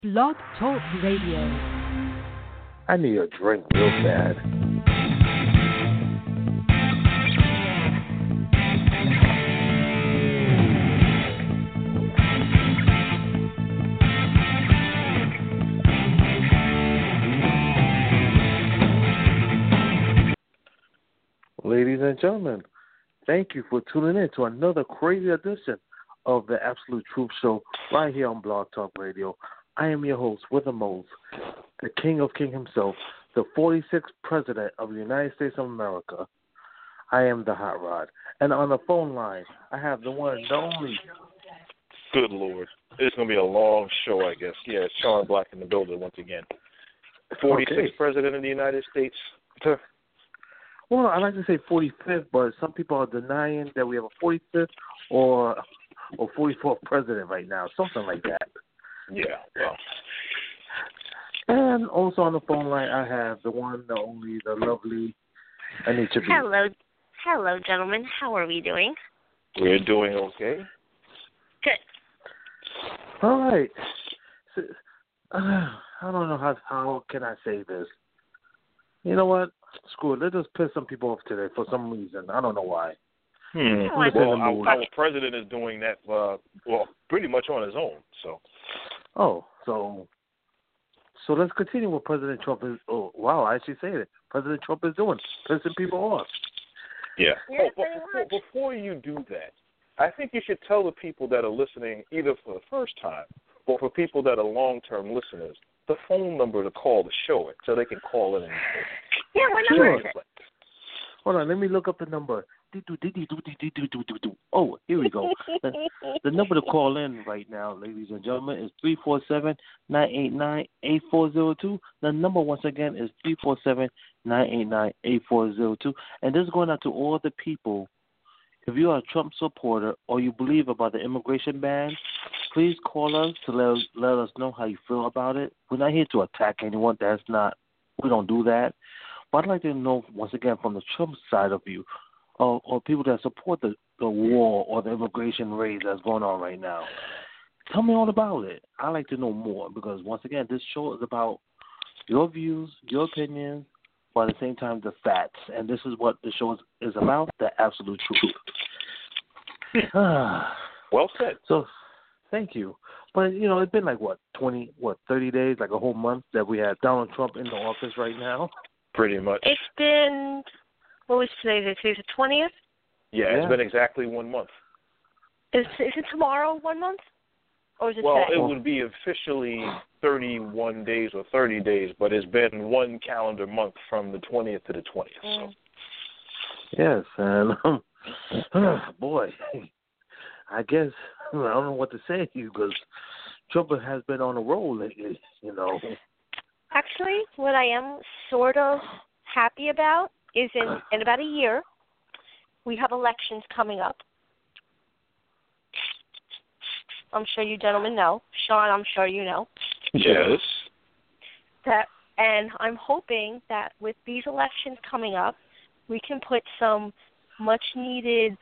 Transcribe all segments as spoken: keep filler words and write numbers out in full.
Blog Talk Radio. I need a drink real bad. Ladies and gentlemen, thank you for tuning in to another crazy edition of the Absolute Truth Show right here on Blog Talk Radio. I am your host, with the most, the King of King himself, the forty-sixth President of the United States of America. I am the Hot Rod. And on the phone line, I have the one, the only. Good Lord. It's going to be a long show, I guess. Yeah, it's Sean Black in the building once again. forty-sixth okay. President of the United States. Well, I like to say forty-fifth, but some people are denying that we have a forty-fifth or or forty-fourth president right now, something like that. Yeah, well. And also on the phone line, I have the one, the only, the lovely Anita B. Hello, hello, gentlemen. How are we doing? We're doing okay. Good. All right. So, uh, I don't know how how can I say this. You know what? Screw it. Let's just piss some people off today for some reason. I don't know why. Hmm. Well, our, our president is doing that, uh, well, pretty much on his own. So. Oh, so so let's continue what President Trump is. Oh, wow, I actually say it. President Trump is doing, pissing people off. Yeah. Oh, but before, before you do that, I think you should tell the people that are listening, either for the first time or for people that are long-term listeners, the phone number to call to show it so they can call in. And yeah, what number is it? Hold on, let me look up the number. Oh, here we go. The, the number to call in right now, ladies and gentlemen, is three four seven, nine eight nine, eight four zero two. The number, once again, is three four seven, nine eight nine, eight four zero two. And this is going out to all the people. If you are a Trump supporter or you believe about the immigration ban, please call us to let, let us know how you feel about it. We're not here to attack anyone. That's not, we don't do that. But I'd like to know, once again, from the Trump side of you, or, or people that support the, the war or the immigration raids that's going on right now. Tell me all about it. I'd like to know more because, once again, this show is about your views, your opinions, but at the same time, the facts. And this is what the show is, is about, the absolute truth. Well said. So, thank you. But, you know, it's been like, what, twenty, what, thirty days, like a whole month that we had Donald Trump in the office right now? Pretty much. It's been, what was today? Today's the twentieth? Yeah, yeah, it's been exactly one month. Is, is it tomorrow one month? Or is it well, today? it would be officially thirty-one days or thirty days, but it's been one calendar month from the twentieth to the twentieth. Mm. So. Yes, and, um, oh, boy, I guess, I don't know what to say to you because Trump has been on a roll lately, you know. Actually, what I am sort of happy about is in, in about a year, we have elections coming up. I'm sure you gentlemen know. Sean, I'm sure you know. Yes. That, and I'm hoping that with these elections coming up, we can put some much-needed,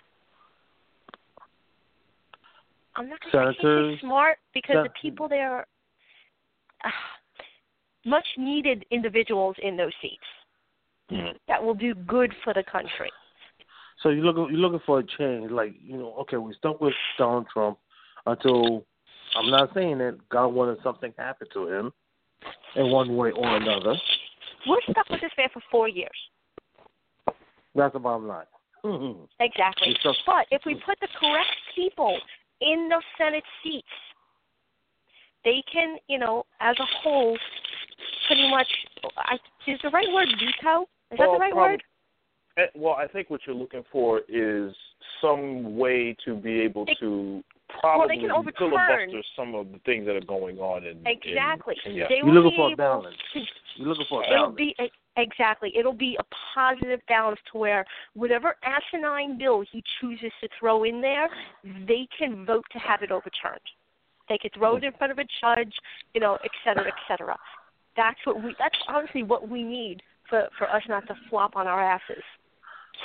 I'm not going to say smart, because Sen- the people there are uh, much-needed individuals in those seats mm-hmm. that will do good for the country. So you're looking, you're looking for a change, like, you know, okay, we stuck with Donald Trump until, I'm not saying that God wanted something happen to him in one way or another. We're stuck with this man for four years. That's the bottom line. Mm-hmm. Exactly. So, but if we put the correct people in the Senate seats, they can, you know, as a whole, pretty much, I, is the right word veto? Is well, that the right prob- word? Well, I think what you're looking for is some way to be able they, to probably well, filibuster some of the things that are going on. In, exactly. In, yeah. You're looking for a balance. To, You're looking for a it'll balance. Be, exactly. It'll be a positive balance to where whatever asinine bill he chooses to throw in there, they can vote to have it overturned. They could throw it in front of a judge, you know, et cetera, et cetera. That's what we. That's honestly what we need for, for us not to flop on our asses.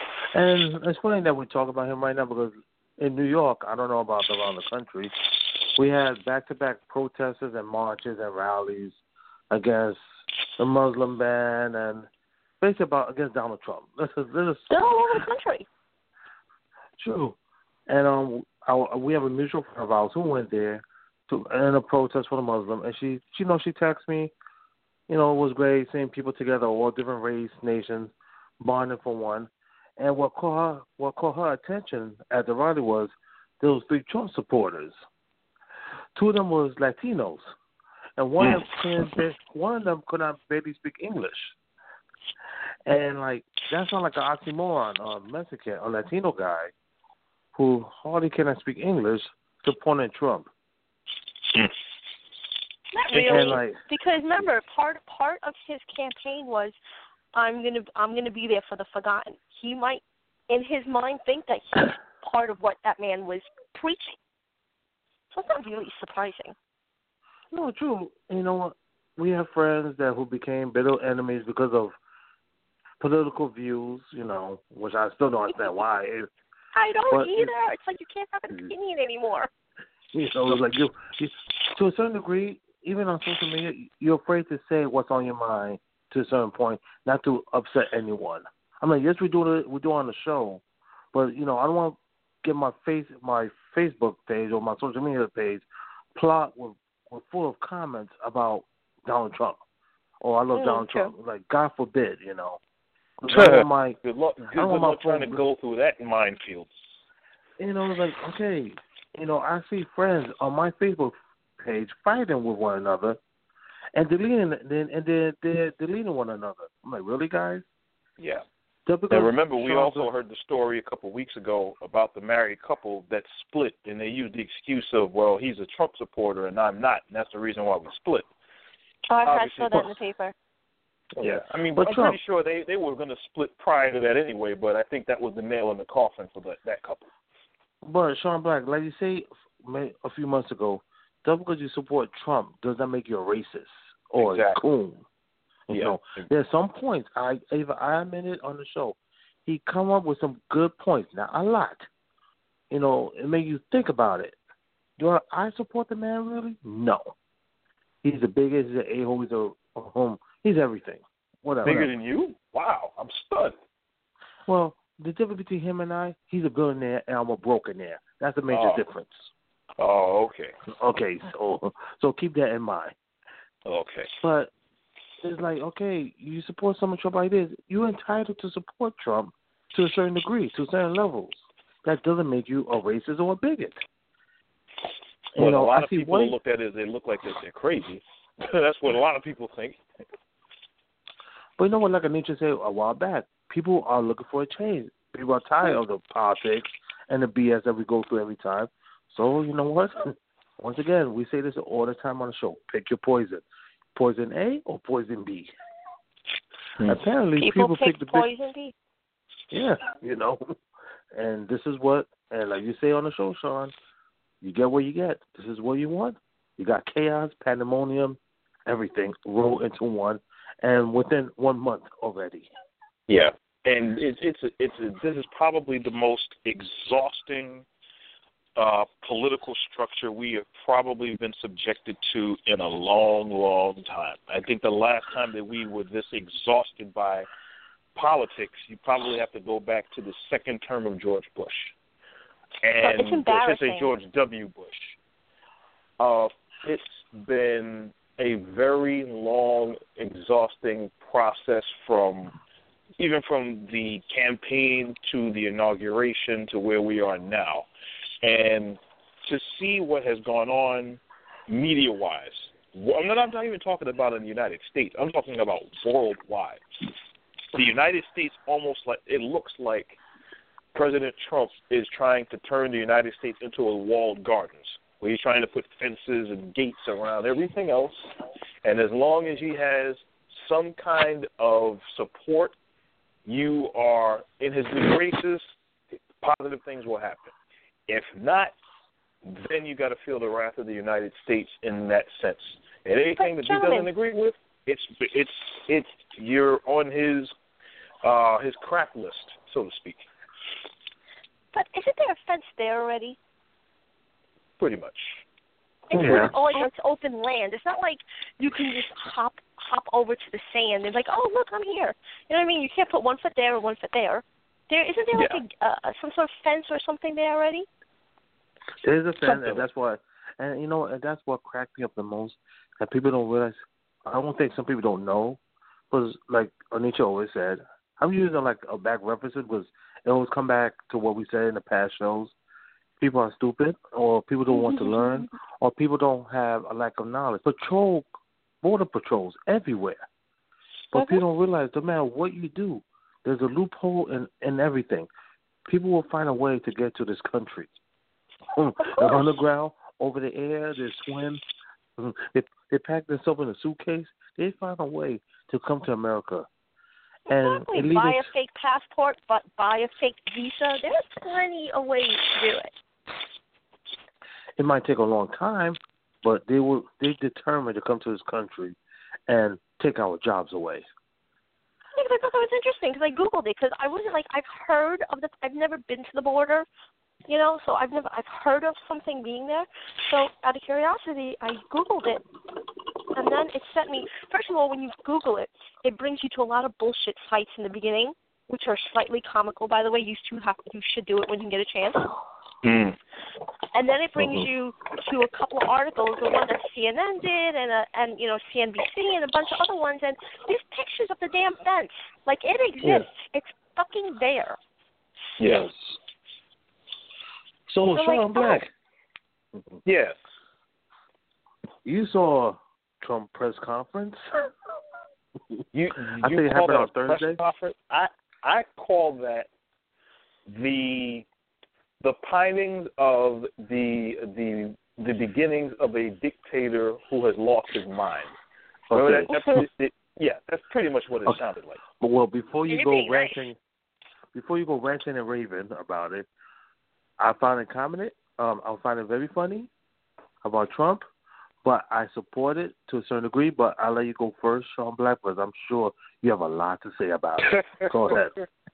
And it's funny that we talk about him right now because in New York, I don't know about around the country, we had back-to-back protests and marches and rallies against the Muslim ban and basically about against Donald Trump. This is this is They're all over the country. True, and um, our, we have a mutual friend of ours who went there to in a protest for the Muslim, and she, you know, she texted me. You know, it was great seeing people together, all different race, nations, bonding for one. And what caught her, what caught her attention at the rally was there was three Trump supporters. Two of them was Latinos, and one of them, one of them could not barely speak English. And like that sounds like an oxymoron, a Mexican, a Latino guy who hardly cannot speak English supporting Trump. Not really, and like, because remember, part part of his campaign was, I'm gonna I'm gonna be there for the forgotten. He might, in his mind, think that he's part of what that man was preaching. So it's not really surprising. No, true. You know what? We have friends that who became bitter enemies because of political views. You know, which I still don't understand why. It, I don't but either. It, it's like you can't have an opinion anymore. You know, it's like you, you, to a certain degree, even on social media, you're afraid to say what's on your mind to a certain point, not to upset anyone. I mean, yes, we do it, we do it on the show, but you know, I don't want to get my face, my Facebook page or my social media page, plot with, with full of comments about Donald Trump. Oh, I love mm, Donald true. Trump. Like, God forbid, you know. I don't want my, good luck. Good, I don't good want luck my trying to go through that minefield. You know, it's like, okay, you know, I see friends on my Facebook page fighting with one another and deleting then and then they're deleting one another. I'm like, really, guys? Yeah. Just Now, remember, we Trump also heard the story a couple of weeks ago about the married couple that split, and they used the excuse of, well, he's a Trump supporter and I'm not, and that's the reason why we split. Oh, I Obviously, saw that in the paper. Yeah, I mean, but I'm Trump, pretty sure they, they were going to split prior to that anyway, but I think that was the nail in the coffin for that, that couple. But Sean Black, like you say a few months ago, just because you support Trump does not make you a racist or exactly. a coon. You yeah. know, there's some points I either I admitted on the show. He come up with some good points, not a lot. You know, it made you think about it. Do I support the man really? No. He's the biggest. He's an a-hole. He's a, a home. He's everything. Whatever. Bigger than you? Wow, I'm stunned. Well, the difference between him and I, he's a billionaire and I'm a brokenaire. That's the major oh. difference. Oh, okay. Okay, so so keep that in mind. Okay. But it's like, okay, you support someone Trump like this, you're entitled to support Trump to a certain degree, to certain levels. That doesn't make you a racist or a bigot. Well, you know, a lot I of see people white, look at it as they look like they're, they're crazy. That's what a lot of people think. But you know what, like Anitra said a while back, people are looking for a change. People are tired of the politics and the B S that we go through every time. So, you know what? Once again, we say this all the time on the show. Pick your poison. Poison A or poison B? Hmm. Apparently, people, people pick pick the poison B. Yeah, you know. And this is what, and like you say on the show, Sean, you get what you get. This is what you want. You got chaos, pandemonium, everything rolled into one, and within one month already. Yeah, and it, it's a, it's a, this is probably the most exhausting uh, political structure we have probably been subjected to in a long, long time. I think the last time that we were this exhausted by politics, you probably have to go back to the second term of George Bush. And it's embarrassing. I should say George W. Bush. Uh, it's been a very long, exhausting process from even from the campaign to the inauguration to where we are now. And to see what has gone on media-wise, I'm not, I'm not even talking about in the United States. I'm talking about worldwide. The United States almost like, it looks like President Trump is trying to turn the United States into a walled gardens, where he's trying to put fences and gates around everything else. And as long as he has some kind of support, you are in his good graces, positive things will happen. If not, then you got to feel the wrath of the United States in that sense. And anything that he doesn't agree with, it's it's it's you're on his uh, his crap list, so to speak. But isn't there a fence there already? Pretty much. It's Yeah. not like it's open land. It's not like you can just hop hop over to the sand. They're like, oh look, I'm here. You know what I mean? You can't put one foot there or one foot there. There isn't there like Yeah. a uh, some sort of fence or something there already? There's a fence, Something. and that's what, and you know, and that's what cracked me up the most. That people don't realize. I don't think some people don't know, because like Anitra always said, I'm using like a back reference because it always come back to what we said in the past shows. People are stupid, or people don't want to learn, or people don't have a lack of knowledge. Patrol, border patrols everywhere, but Mm-hmm. people don't realize no matter what you do, there's a loophole in, in everything. People will find a way to get to this country. They're underground, over the air, they swim. They, they pack themselves in a suitcase. They find a way to come to America. And Exactly. it leads Buy a fake passport, but buy a fake visa. There's plenty of ways to do it. It might take a long time, but they will. They determined to come to this country and take our jobs away. Because I thought that was interesting because I googled it because I wasn't like I've heard of the I've never been to the border, you know, so I've never I've heard of something being there. So out of curiosity, I googled it, and then it sent me. First of all, when you Google it, it brings you to a lot of bullshit sites in the beginning, which are slightly comical, by the way. You two have you should do it when you get a chance. Mm. And then it brings Mhm. you to a couple of articles, the one that C N N did, and a, and you know C N B C, and a bunch of other ones. And there's pictures of the damn fence, like it exists. Yeah. It's fucking there. Yes. So, So, Sean like, Black, Yes. you saw Trump press conference. You, I you think it call happened that on a press Thursday. conference? I I call that the the pinings of the the the beginnings of a dictator who has lost his mind. Remember Okay. that, that's, it, yeah, that's pretty much what it Okay. sounded like. Well, before you You're go being nice. ranting, before you go ranting and raving about it, I found it commented. Um, I find it very funny about Trump, but I support it to a certain degree. But I'll let you go first, Sean Black, because I'm sure you have a lot to say about it. Go ahead.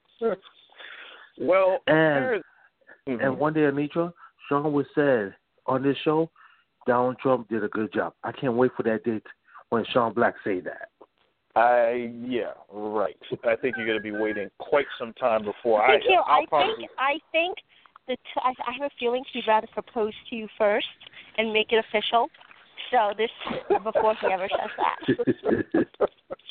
Well, And mhm. and one day, Anitra, Sean was said on this show, Donald Trump did a good job. I can't wait for that date when Sean Black say that. I yeah, right. I think you're going to be waiting quite some time before I. Thank you. I'll I probably, think I think that t- I, I have a feeling he'd rather propose to you first and make it official. So this before he ever says that.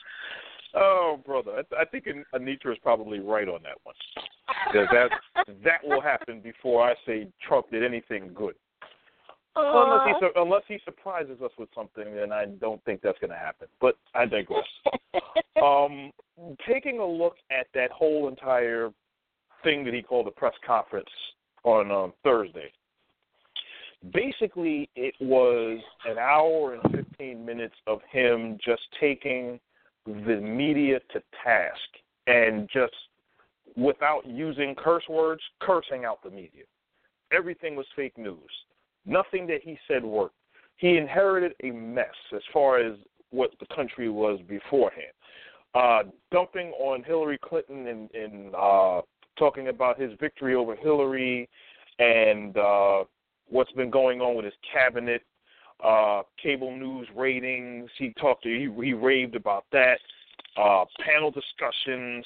Oh, brother, I, I think Anitra is probably right on that one. Because that that will happen before I say Trump did anything good. Well, unless he su- unless he surprises us with something, then I don't think that's going to happen. But I digress. um, taking a look at that whole entire thing that he called a press conference on um, Thursday. Basically, it was an hour and fifteen minutes of him just taking the media to task and just, without using curse words, cursing out the media. Everything was fake news. Nothing that he said worked. He inherited a mess as far as what the country was beforehand. Uh, dumping on Hillary Clinton and, and uh, talking about his victory over Hillary and uh, what's been going on with his cabinet, uh, cable news ratings. He talked. To, he, he raved about that. Uh, panel discussions.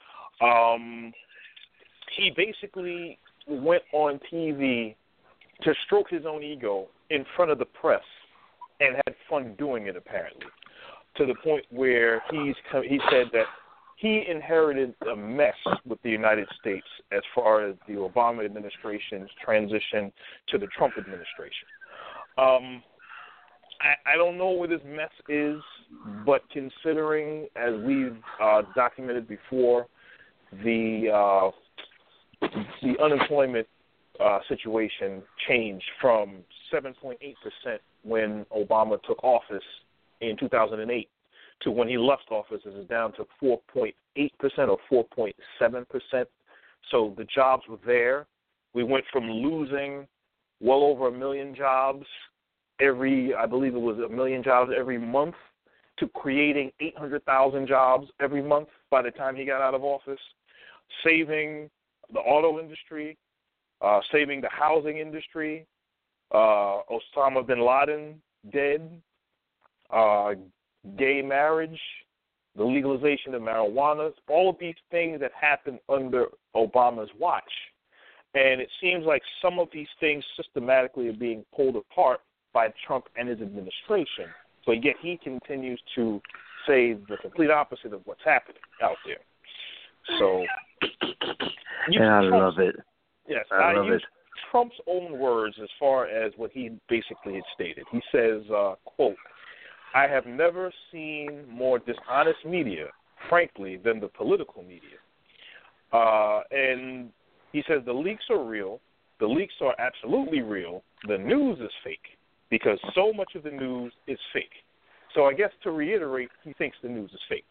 Um, he basically went on T V to stroke his own ego in front of the press and had fun doing it, apparently, to the point where he's he said that he inherited a mess with the United States as far as the Obama administration's transition to the Trump administration. Um, I, I don't know where this mess is, but considering, as we've uh, documented before, the uh, the unemployment uh, situation changed from seven point eight percent when Obama took office in two thousand eight to when he left office, it is down to four point eight percent or four point seven percent. So the jobs were there. We went from losing well over a million jobs every, I believe it was a million jobs every month, to creating eight hundred thousand jobs every month by the time he got out of office, saving the auto industry, uh, saving the housing industry, uh, Osama bin Laden dead, uh, gay marriage, the legalization of marijuana, all of these things that happened under Obama's watch. And it seems like some of these things systematically are being pulled apart by Trump and his administration, but yet he continues to say the complete opposite of what's happening out there. So, and I love it. Yes, I, I love use it. Trump's own words as far as what he basically had stated. He says, uh, quote, "I have never seen more dishonest media, frankly, than the political media." Uh, and he says the leaks are real. The leaks are absolutely real. The news is fake because so much of the news is fake. So I guess to reiterate, he thinks the news is fake.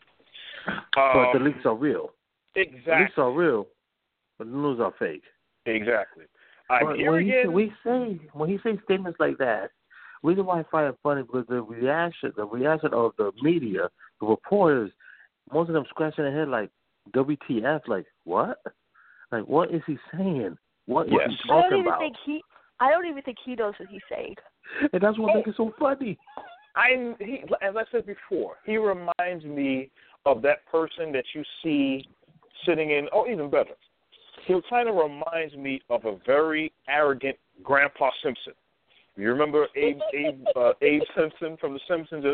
But Um, the leaks are real. Exactly. The leaks are real, but the news are fake. Exactly. I'm But here when again. He, we say when he says statements like that, the reason why I find it funny because the reaction, the reaction of the media, the reporters, most of them scratching their head like, "W T F?" Like what? Like what is he saying? What Yes. is he I don't talking even about? think he. I don't even think he knows what he's saying. And that's what makes it so funny. I, he, as I said before, he reminds me of that person that you see sitting in, oh, even better. He kind of reminds me of a very arrogant Grandpa Simpson. You remember Abe, Abe, uh, Abe Simpson from The Simpsons?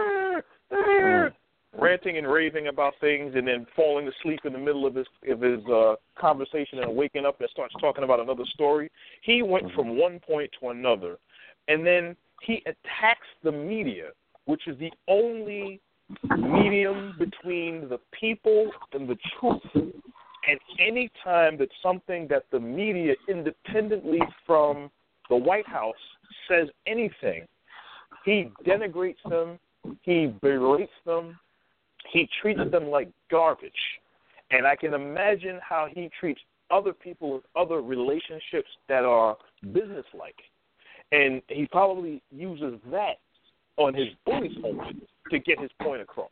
Mm. Ranting and raving about things and then falling asleep in the middle of his, of his uh, conversation and waking up and starts talking about another story. He went from one point to another, and then he attacks the media, which is the only medium between the people and the truth. And any time that something that the media, independently from the White House, says anything, he denigrates them, he berates them, he treats them like garbage. And I can imagine how he treats other people in other relationships that are businesslike. And he probably uses that on his bully pulpit to get his point across.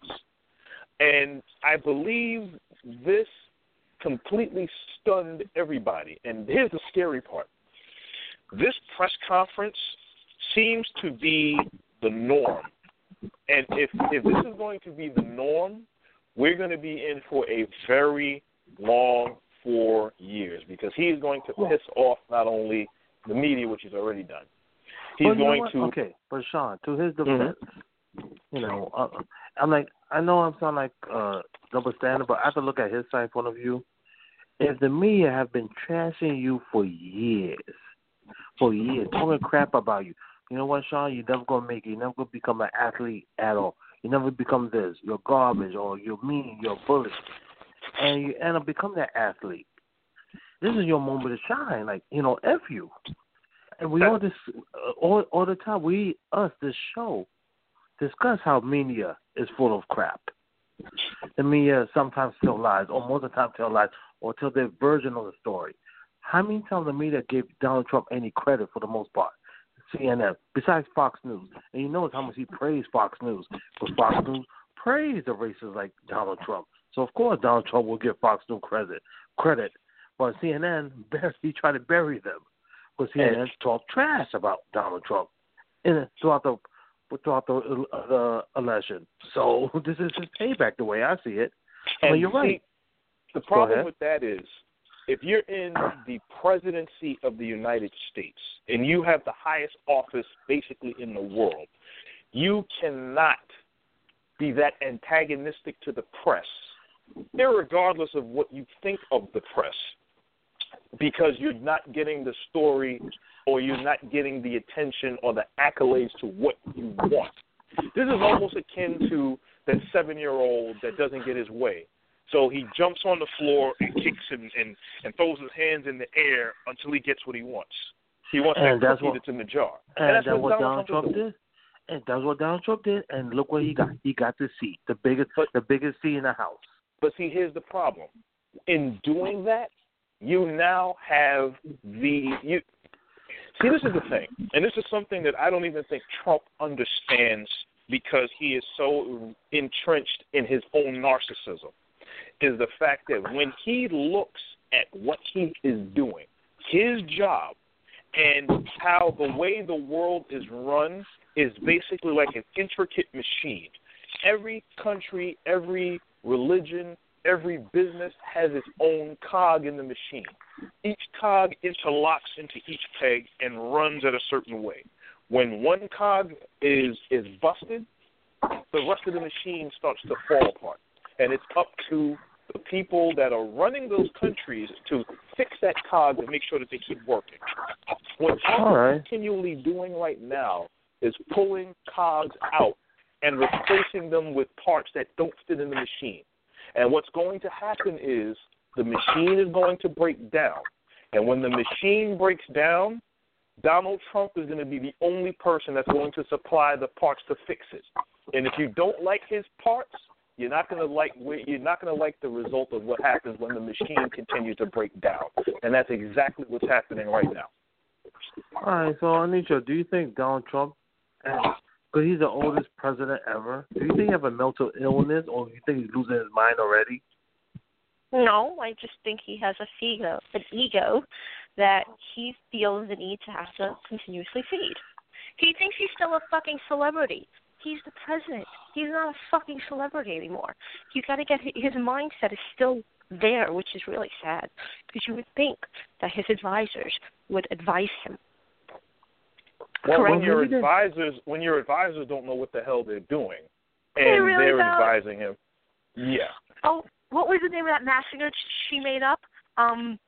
And I believe this completely stunned everybody. And here's the scary part. This press conference seems to be the norm. And if, if this is going to be the norm, we're going to be in for a very long four years because he is going to piss off not only the media, which he's already done. He's well, going to. Okay, but Sean, to his defense, mm-hmm. you know, uh, I'm like, I know I'm sound like uh, double standard, but I have to look at his side point of view. If the media have been trashing you for years, for years, talking crap about you, you know what, Sean? You're never gonna make it. You're never gonna become an athlete at all. You never become this. You're garbage, or you're mean. You're a bully, and you end up becoming that athlete. This is your moment to shine. Like, you know, F you. And we all this uh, all all the time. We us this show discuss how media is full of crap. The media sometimes tell lies, or most of the time tell lies, or tell their version of the story. How many times the media gave Donald Trump any credit for the most part? C N N, besides Fox News, and you notice how much he praised Fox News, but Fox News praised the racists like Donald Trump. So of course Donald Trump will give Fox News credit. Credit, but C N N he tried to bury them. But C N N talked trash about Donald Trump in throughout the throughout the, uh, the election. So this is his payback, the way I see it. I mean, you're see, right. The problem with that is, if you're in the presidency of the United States and you have the highest office basically in the world, you cannot be that antagonistic to the press, irregardless of what you think of the press, because you're not getting the story or you're not getting the attention or the accolades to what you want. This is almost akin to that seven-year-old that doesn't get his way. So he jumps on the floor and kicks and, and, and throws his hands in the air until he gets what he wants. He wants and that that's cookie what, that's in the jar. And, and that's that's what, what Donald, Donald Trump, Trump did. And that's what Donald Trump did. And look what he got. He got the seat, the biggest, but, the biggest seat in the House. But see, here's the problem. In doing that, you now have the you. See, this is the thing, and this is something that I don't even think Trump understands because he is so entrenched in his own narcissism, is the fact that when he looks at what he is doing, his job, and how the way the world is run is basically like an intricate machine. Every country, every religion, every business has its own cog in the machine. Each cog interlocks into each peg and runs at a certain way. When one cog is is busted, the rest of the machine starts to fall apart. And it's up to the people that are running those countries to fix that cog and make sure that they keep working. What Trump right. is continually doing right now is pulling cogs out and replacing them with parts that don't fit in the machine. And what's going to happen is the machine is going to break down. And when the machine breaks down, Donald Trump is going to be the only person that's going to supply the parts to fix it. And if you don't like his parts, you're not going to like you're not going to like the result of what happens when the machine continues to break down. And that's exactly what's happening right now. All right, so Anisha, do you think Donald Trump, because he's the oldest president ever, do you think he has a mental illness, or do you think he's losing his mind already? No, I just think he has a ego, an ego that he feels the need to have to continuously feed. He thinks he's still a fucking celebrity. He's the president. He's not a fucking celebrity anymore. You got to get his mindset is still there, which is really sad, because you would think that his advisors would advise him. Well, Correct. when your advisors when your advisors don't know what the hell they're doing, and they really they're don't. advising him, yeah. Oh, what was the name of that massacre she made up? Um.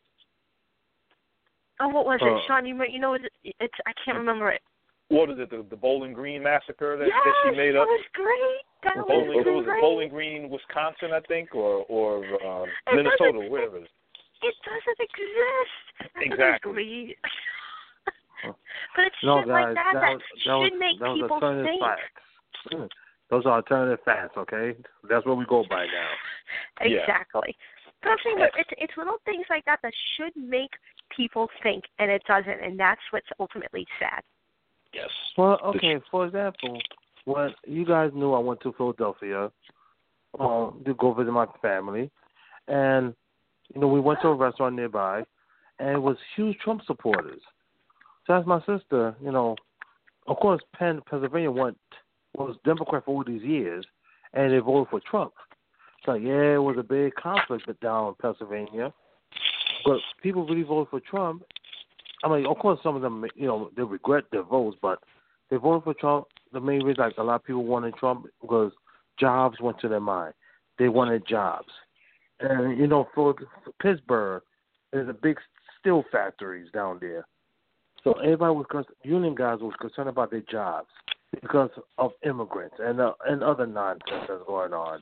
Oh, what was it, uh, Sean? You might, you know, it's, it's I can't remember it. What is it? The, the Bowling Green massacre that, yes, that she made up? that was great. That was Bowling, great. was it Bowling Green, Wisconsin, I think, or or uh, It Minnesota, doesn't- wherever it is. It doesn't exist. That Exactly. was great. But it's No, shit guys, like that that, that, was, that was, should make that was people alternative think. facts. Those are alternative facts, okay? That's what we go by now. Exactly. But I'm saying that it's, it's little things like that that should make people think, and it doesn't, and that's what's ultimately sad. Yes. Well, okay, for example, when you guys knew I went to Philadelphia um, to go visit my family, and, you know, we went to a restaurant nearby, and it was huge Trump supporters. So I asked my sister, you know, of course, Penn, Pennsylvania went, was Democrat for all these years, and they voted for Trump. So, yeah, it was a big conflict down in Pennsylvania, but people really voted for Trump. I mean, of course, some of them, you know, they regret their votes, but they voted for Trump. The main reason, like, a lot of people wanted Trump because jobs went to their mind. They wanted jobs. And, you know, for, for Pittsburgh, there's a big steel factories down there. So everybody was, union guys was concerned about their jobs because of immigrants and uh, and other nonsense that's going on.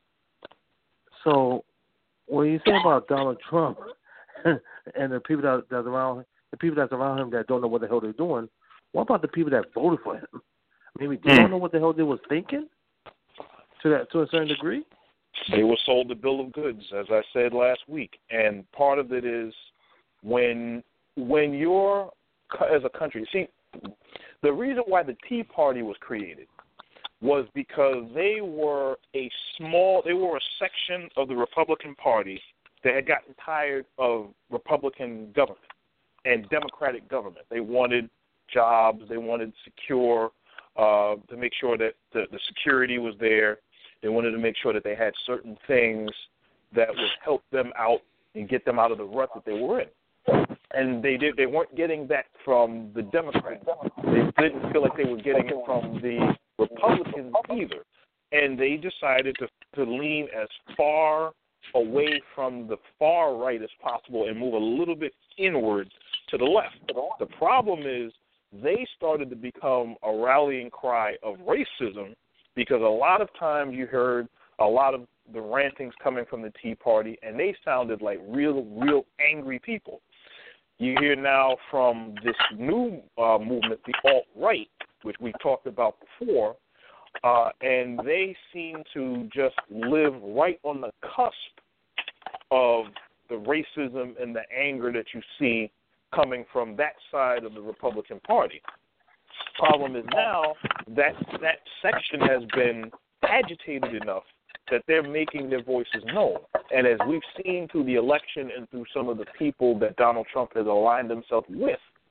So when you say about Donald Trump and the people that that's around, the people that's around him that don't know what the hell they're doing, what about the people that voted for him? Maybe they don't know what the hell they was thinking to that to a certain degree. They were sold the bill of goods, as I said last week, and part of it is when when you're as a country. See, the reason why the Tea Party was created was because they were a small, they were a section of the Republican Party that had gotten tired of Republican government and Democratic government. They wanted jobs, they wanted secure, uh, to make sure that the, the security was there. They wanted to make sure that they had certain things that would help them out and get them out of the rut that they were in. And they did. They weren't getting that from the Democrats. They didn't feel like they were getting it from the Republicans either. And they decided to, to lean as far away from the far right as possible and move a little bit inward to the left. The problem is they started to become a rallying cry of racism because a lot of times you heard a lot of the rantings coming from the Tea Party, and they sounded like real, real angry people. You hear now from this new uh, movement, the alt-right, which we talked about before, uh, and they seem to just live right on the cusp of the racism and the anger that you see coming from that side of the Republican Party. Problem is now that that section has been agitated enough that they're making their voices known. And as we've seen through the election and through some of the people that Donald Trump has aligned himself with,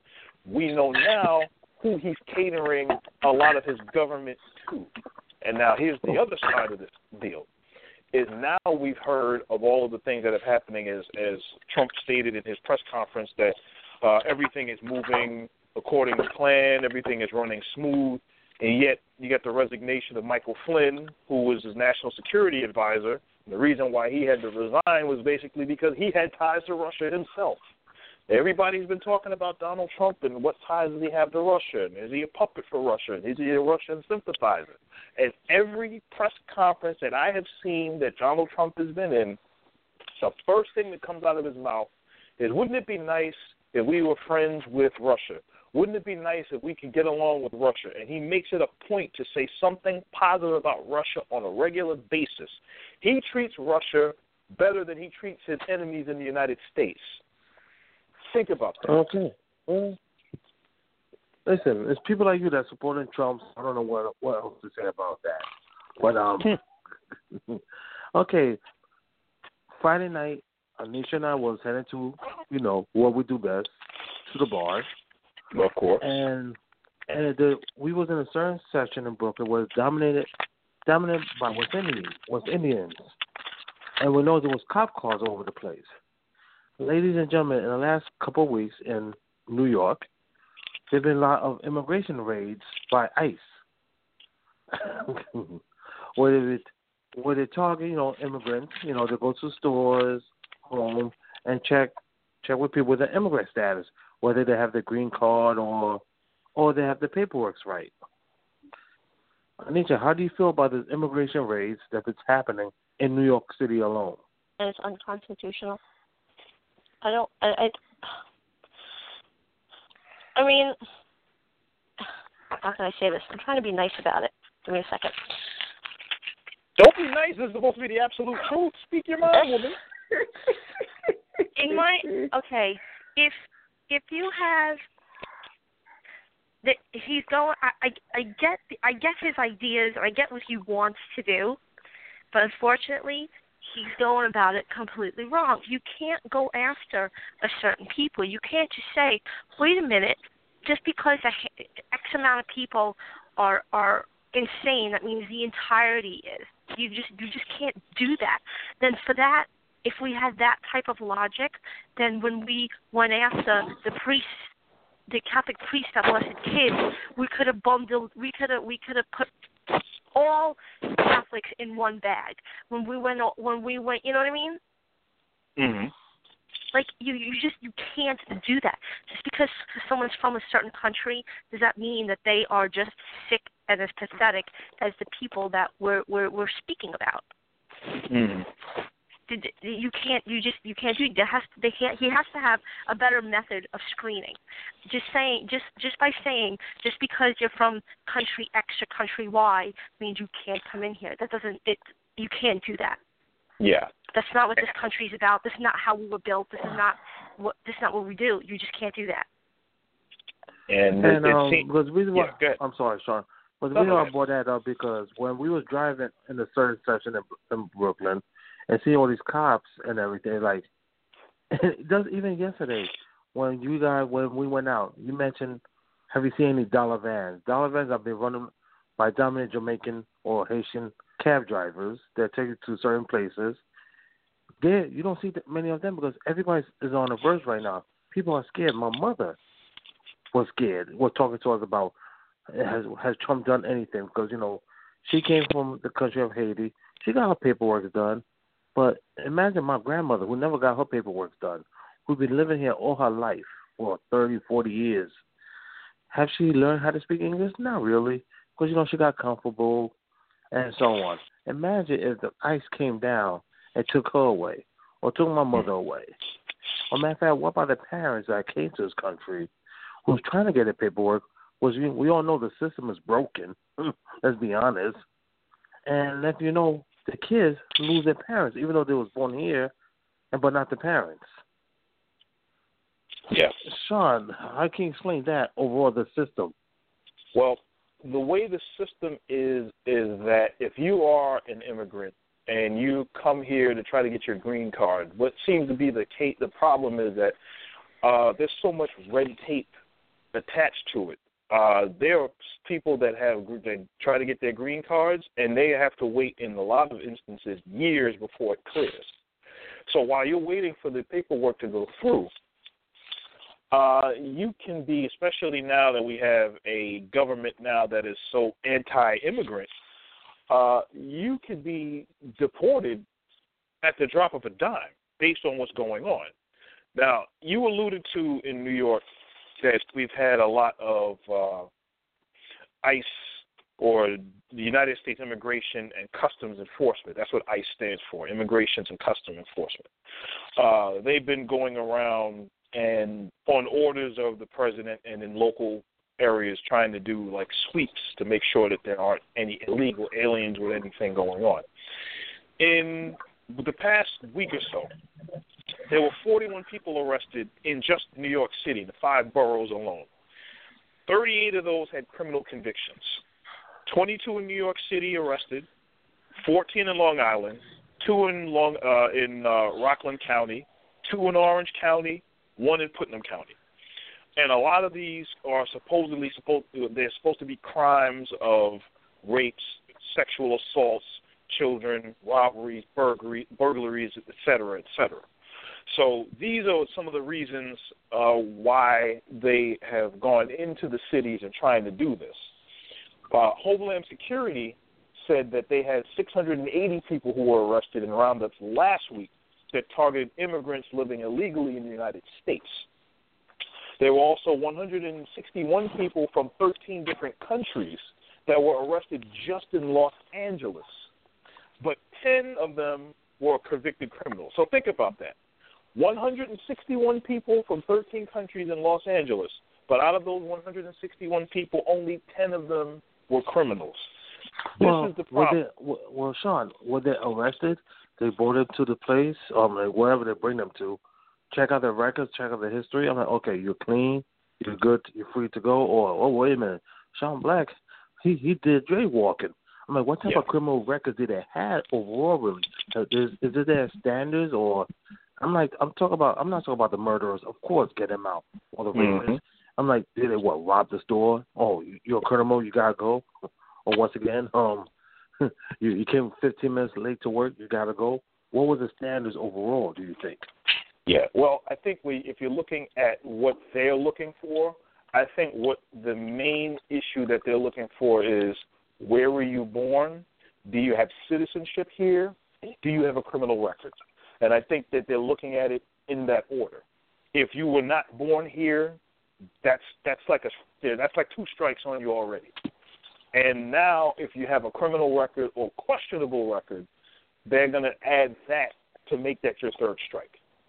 we know now who he's catering a lot of his government to. And now here's the other side of this deal, is now we've heard of all of the things that are happening as, as Trump stated in his press conference that uh, everything is moving according to plan, everything is running smooth, and yet you get the resignation of Michael Flynn, who was his national security advisor. And the reason why he had to resign was basically because he had ties to Russia himself. Everybody's been talking about Donald Trump and what ties does he have to Russia, and is he a puppet for Russia, and is he a Russian sympathizer? And every press conference that I have seen that Donald Trump has been in, the first thing that comes out of his mouth is, wouldn't it be nice if we were friends with Russia? Wouldn't it be nice if we could get along with Russia? And he makes it a point to say something positive about Russia on a regular basis. He treats Russia better than he treats his enemies in the United States. Think about that. Okay. Well, listen, it's people like you that supporting Trump. I don't know what what else to say about that. But um, okay. Friday night, Anisha and I was headed to, you know, what we do best, to the bar. Of course. And and the, we was in a certain section in Brooklyn where it was dominated dominated by West Indians, West Indians, and we know there was cop cars all over the place. Ladies and gentlemen, in the last couple of weeks in New York, there have been a lot of immigration raids by ICE, where they where they target, you know, immigrants. You know, they go to stores, home, and check check with people with an immigrant status, whether they have the green card or or they have the paperwork right. Anita, how do you feel about this immigration raids that's happening in New York City alone? And it's unconstitutional. I don't. I, I. I mean, how can I say this? I'm trying to be nice about it. Give me a second. Don't be nice. This is supposed to be the absolute truth. Speak your mind, woman. In my okay, if if you have the he's going. I, I I get the, I get his ideas. I get what he wants to do, but unfortunately, he's going about it completely wrong. You can't go after a certain people. You can't just say, wait a minute, just because a, X amount of people are are insane, that means the entirety is. You just you just can't do that. Then for that, if we had that type of logic, then when we went after the priests, the Catholic priests that molested kids, we could have bundled, we could have we could have put all Catholics in one bag. When we went, when we went, you know what I mean? Mhm. Like you, you just you can't do that. Just because someone's from a certain country, does that mean that they are just sick and as pathetic as the people that we're we're, we're speaking about? Mhm. You can't. You just. You can't do. There has. They can't. He has to have a better method of screening. Just saying. Just. Just by saying. Just because you're from country X or country Y means you can't come in here. That doesn't. It. You can't do that. Yeah. That's not what this country's about. This is not how we were built. This is not what. This is not what we do. You just can't do that. And, and it, um, it, because the reason why yeah, I'm sorry, Sean. But the reason why I brought that up because when we was driving in the third section in, in Brooklyn. And see all these cops and everything, like, it does even yesterday when you guys, when we went out, you mentioned, have you seen any dollar vans? Dollar vans have been running by dominant Jamaican or Haitian cab drivers that take you to certain places. There, you don't see many of them because everybody is on the verge right now. People are scared. My mother was scared. Was talking to us about, has has Trump done anything? Because, you know, she came from the country of Haiti. She got her paperwork done. But imagine my grandmother who never got her paperwork done, who's been living here all her life for thirty, forty years. Have she learned how to speak English? Not really, because, you know, she got comfortable and so on. Imagine if the ICE came down and took her away or took my mother away. Or matter of fact, what about the parents that came to this country who's trying to get their paperwork? Was we, we all know the system is broken, let's be honest. And if you know, the kids lose their parents, even though they was born here, and but not the parents. Yeah. Sean, how can you explain that overall the system? Well, the way the system is is that if you are an immigrant and you come here to try to get your green card, what seems to be the case, the problem is that uh, there's so much red tape attached to it. Uh, there are people that have they try to get their green cards, and they have to wait in a lot of instances years before it clears. So while you're waiting for the paperwork to go through, uh, you can be, especially now that we have a government now that is so anti-immigrant, uh, you could be deported at the drop of a dime based on what's going on. Now, you alluded to in New York that we've had a lot of uh, ICE, or the United States Immigration and Customs Enforcement. That's what ICE stands for, Immigrations and Customs Enforcement. Uh, they've been going around and on orders of the president and in local areas trying to do like sweeps to make sure that there aren't any illegal aliens with anything going on. In the past week or so, there were forty-one people arrested in just New York City, the five boroughs alone. thirty-eight of those had criminal convictions. twenty-two in New York City arrested, fourteen in Long Island, two in Long uh, in uh, Rockland County, two in Orange County, one in Putnam County. And a lot of these are supposedly supposed they're supposed to be crimes of rapes, sexual assaults, children, robberies, burglary, burglaries, et cetera, et cetera. So these are some of the reasons uh, why they have gone into the cities and trying to do this. Uh, Homeland Security said that they had six hundred eighty people who were arrested in roundups last week that targeted immigrants living illegally in the United States. There were also one hundred sixty-one people from thirteen different countries that were arrested just in Los Angeles. But ten of them were convicted criminals. So think about that. one hundred sixty-one people from thirteen countries in Los Angeles, but out of those one hundred sixty-one people, only ten of them were criminals. This well, is the problem. Were they, well, Sean, were they arrested? They brought them to the place, um, like wherever they bring them to. Check out their records, check out their history. I'm like, okay, you're clean, you're good, you're free to go. Or, oh, wait a minute, Sean Black, he he did jaywalking. I'm like, what type yeah. of criminal records did they have overall, really? Is, is it their standards, or I'm like, I'm talking about, I'm not talking about the murderers. Of course, get them out, or the rapists. Mm-hmm. I'm like, did they what? Rob the store? Oh, you're a criminal, you gotta go. Or once again, um, you, you came fifteen minutes late to work, you gotta go. What were the standards overall? Do you think? Yeah, well, I think we, if you're looking at what they're looking for, I think what the main issue that they're looking for is, where were you born? Do you have citizenship here? Do you have a criminal record? And I think that they're looking at it in that order. If you were not born here, that's that's like a that's like two strikes on you already. And now, if you have a criminal record or questionable record, they're going to add that to make that your third strike.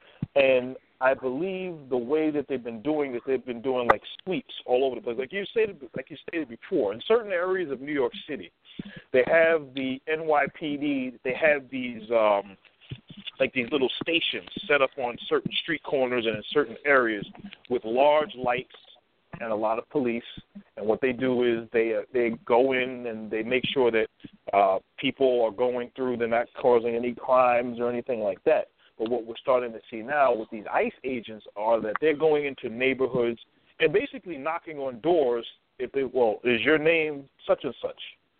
And I believe the way that they've been doing it, they've been doing like sweeps all over the place. Like you stated, like you stated before, in certain areas of New York City, they have the N Y P D. They have these um, like these little stations set up on certain street corners and in certain areas with large lights and a lot of police. And what they do is they uh, they go in and they make sure that uh, people are going through, they're not causing any crimes or anything like that. But what we're starting to see now with these ICE agents are that they're going into neighborhoods and basically knocking on doors. If they, well, is your name such and such?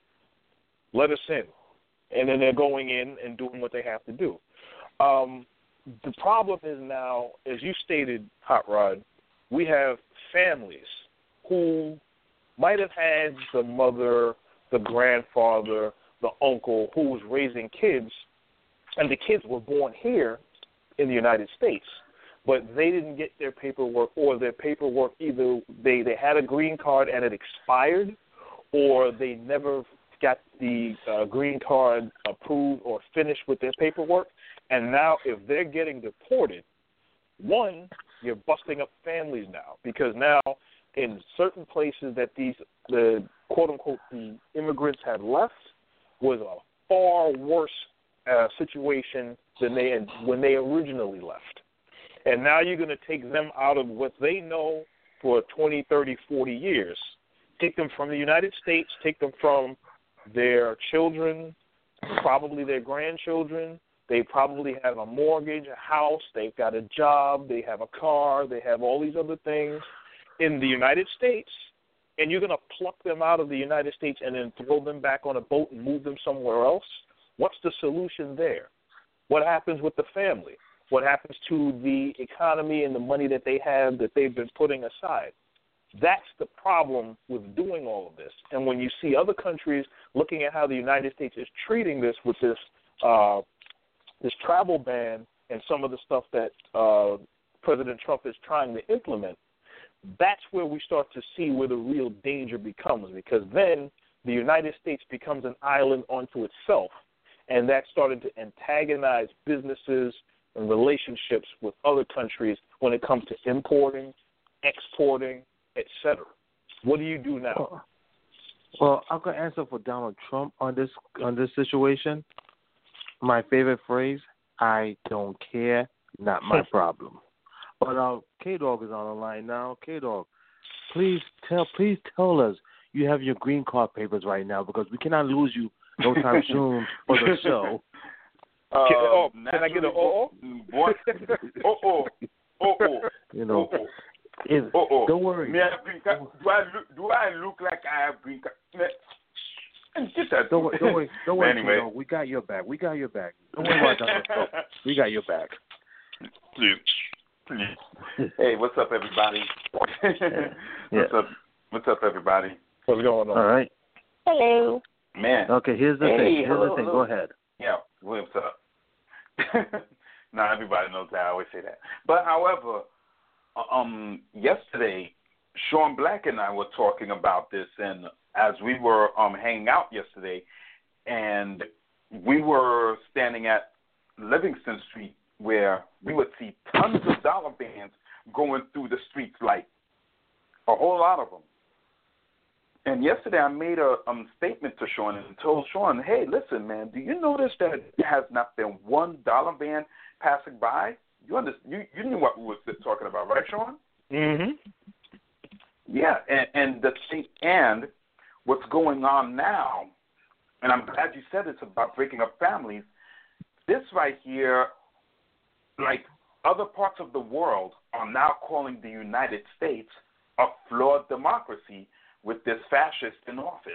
Let us in. And then they're going in and doing what they have to do. Um, the problem is now, as you stated, Hot Rod, we have families who might have had the mother, the grandfather, the uncle who was raising kids, and the kids were born here in the United States, but they didn't get their paperwork, or their paperwork either they, they had a green card and it expired, or they never got the uh, green card approved or finished with their paperwork. And now if they're getting deported, one, you're busting up families now, because now in certain places that these, the quote-unquote, the immigrants had left was a far worse uh, situation than they had when they originally left. And now you're going to take them out of what they know for twenty, thirty, forty years. Take them from the United States, take them from their children, probably their grandchildren. They probably have a mortgage, a house, they've got a job, they have a car, they have all these other things. in the United States, and you're going to pluck them out of the United States and then throw them back on a boat and move them somewhere else? What's the solution there? What happens with the family? What happens to the economy and the money that they have that they've been putting aside? That's the problem with doing all of this. And when you see other countries looking at how the United States is treating this with this uh, this travel ban and some of the stuff that uh, President Trump is trying to implement, that's where we start to see where the real danger becomes, because then the United States becomes an island unto itself, and that's starting to antagonize businesses and relationships with other countries when it comes to importing, exporting, et cetera. What do you do now? Well, well, I'm gonna answer for Donald Trump on this on this situation. My favorite phrase: "I don't care, not my problem." But uh, K Dog is on the line now. K Dog, please tell please tell us you have your green card papers right now, because we cannot lose you no time soon for the show. Uh, can, oh, can I get an oh oh? Oh oh oh oh. You know. Oh, oh. Is, oh, oh. Don't worry. May I have green card? Do I look, do I look like I have green card? Get that. Don't worry. Don't worry. Don't worry. Anyway, K-Dog. We got your back. We got your back. Don't worry about Donald Trump. We got your back. Please. Please. Hey, what's up, everybody? Yeah. What's up? What's up, everybody? What's going on? All right. Hello. Man. Okay. Here's the hey, thing. Here's hello, the thing. hello. Go ahead. Yeah. What's up? Now everybody knows that I always say that. But however, um, yesterday, Sean Black and I were talking about this, and as we were um hanging out yesterday, and we were standing at Livingston Street, where we would see tons of dollar bands going through the streets, like a whole lot of them. And yesterday I made a um, statement to Sean and told Sean, hey, listen, man, do you notice that there has not been one dollar van passing by? You understand, you, you knew what we were talking about, right, Sean? Mm-hmm. Yeah, and, and the thing, and what's going on now, and I'm glad you said it's about breaking up families, this right here, like other parts of the world, are now calling the United States a flawed democracy with this fascist in office.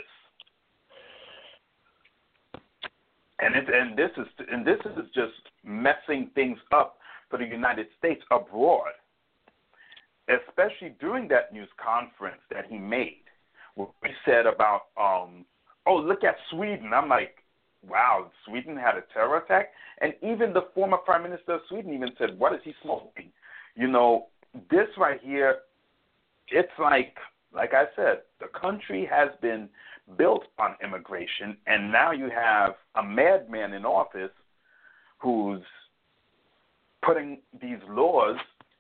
And it, and this is and this is just messing things up for the United States abroad, especially during that news conference that he made, where he said about, um, oh, look at Sweden. I'm like, wow, Sweden had a terror attack? And even the former prime minister of Sweden even said, what is he smoking? You know, this right here, it's like, like I said, the country has been built on immigration, and now you have a madman in office who's putting these laws,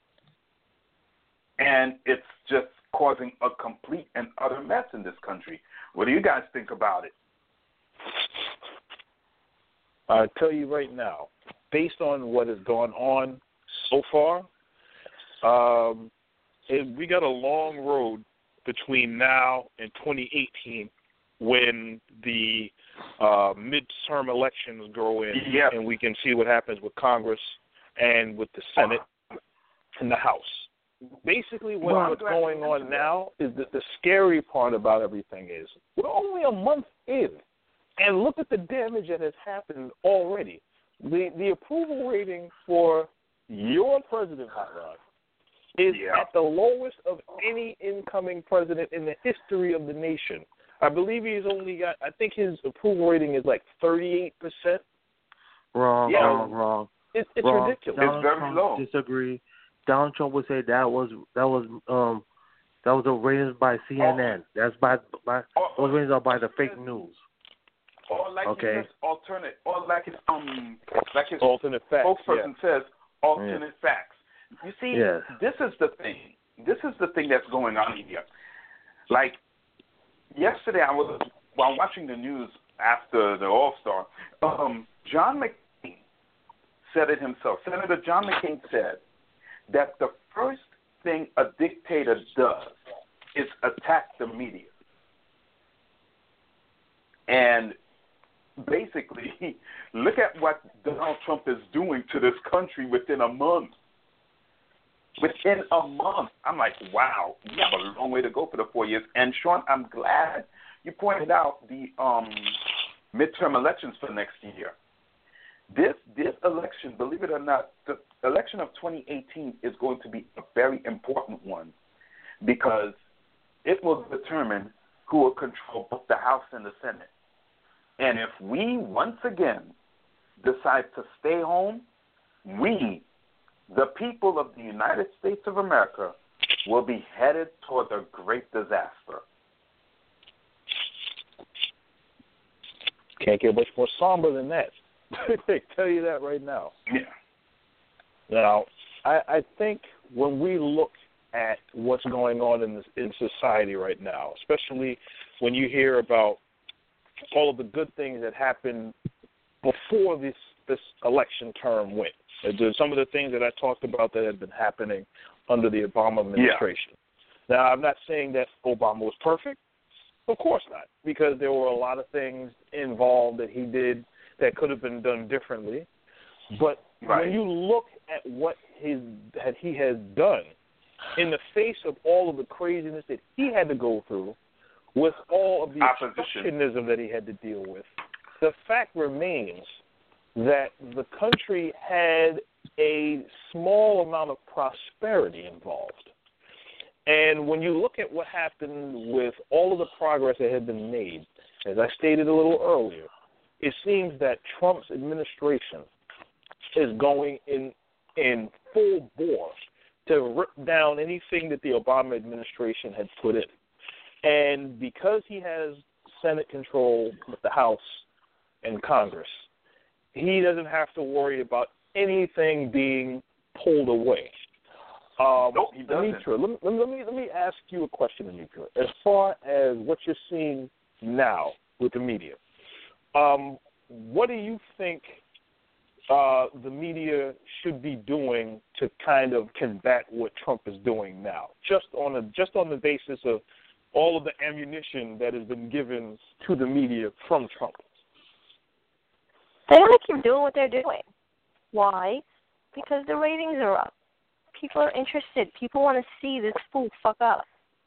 and it's just causing a complete and utter mess in this country. What do you guys think about it? I'll tell you right now, based on what has gone on so far, um, it, we got a long road between now and twenty eighteen, when the uh, midterm elections go in, yep. and we can see what happens with Congress and with the Senate and the House. Basically, what, well, what's going on now is that the scary part about everything is we're only a month in, and look at the damage that has happened already. The the approval rating for your president, Hot Rod, is yeah. at the lowest of any incoming president in the history of the nation. I believe he's only got, I think his approval rating is like thirty-eight percent. Wrong, yeah. wrong, wrong. It, it's wrong. ridiculous. Donald it's very Trump low. Disagree. Donald Trump would say that was that was um that was a ratings by C N N. Oh. That's by by oh, those ratings are by the fake news. Or like okay. his alternate, or like his um, like his alternate facts. spokesperson yeah. says, alternate yeah. facts. You see, yes. this is the thing. This is the thing that's going on here. Like yesterday, I was while watching the news after the All Star. Um, John McCain said it himself. Senator John McCain said that the first thing a dictator does is attack the media. And basically, look at what Donald Trump is doing to this country within a month. within a month. I'm like, wow, we have a long way to go for the four years. And, Sean, I'm glad you pointed out the um, midterm elections for next year. This this election, believe it or not, the election of twenty eighteen is going to be a very important one because it will determine who will control both the House and the Senate. And if we, once again, decide to stay home, we, the people of the United States of America, will be headed toward a great disaster. Can't get much more somber than that. I can tell you that right now. Yeah. Now, I, I think when we look at what's going on in this, in society right now, especially when you hear about all of the good things that happened before this this election term went. There's some of the things that I talked about that had been happening under the Obama administration. Yeah. Now, I'm not saying that Obama was perfect. Of course not, because there were a lot of things involved that he did that could have been done differently. But right. when you look at what his, that he has done in the face of all of the craziness that he had to go through, with all of the obstructionism that he had to deal with, the fact remains that the country had a small amount of prosperity involved. And when you look at what happened with all of the progress that had been made, as I stated a little earlier, it seems that Trump's administration is going in in full bore to rip down anything that the Obama administration had put in. And because he has Senate control with the House and Congress, he doesn't have to worry about anything being pulled away. Um, nope, he doesn't. Anitra, let me, let, me, let me ask you a question, Anitra. As far as what you're seeing now with the media, um, what do you think uh, the media should be doing to kind of combat what Trump is doing now, just on a, just on the basis of all of the ammunition that has been given to the media from Trump? They want to keep doing what they're doing. Why? Because the ratings are up. People are interested. People want to see this fool fuck up.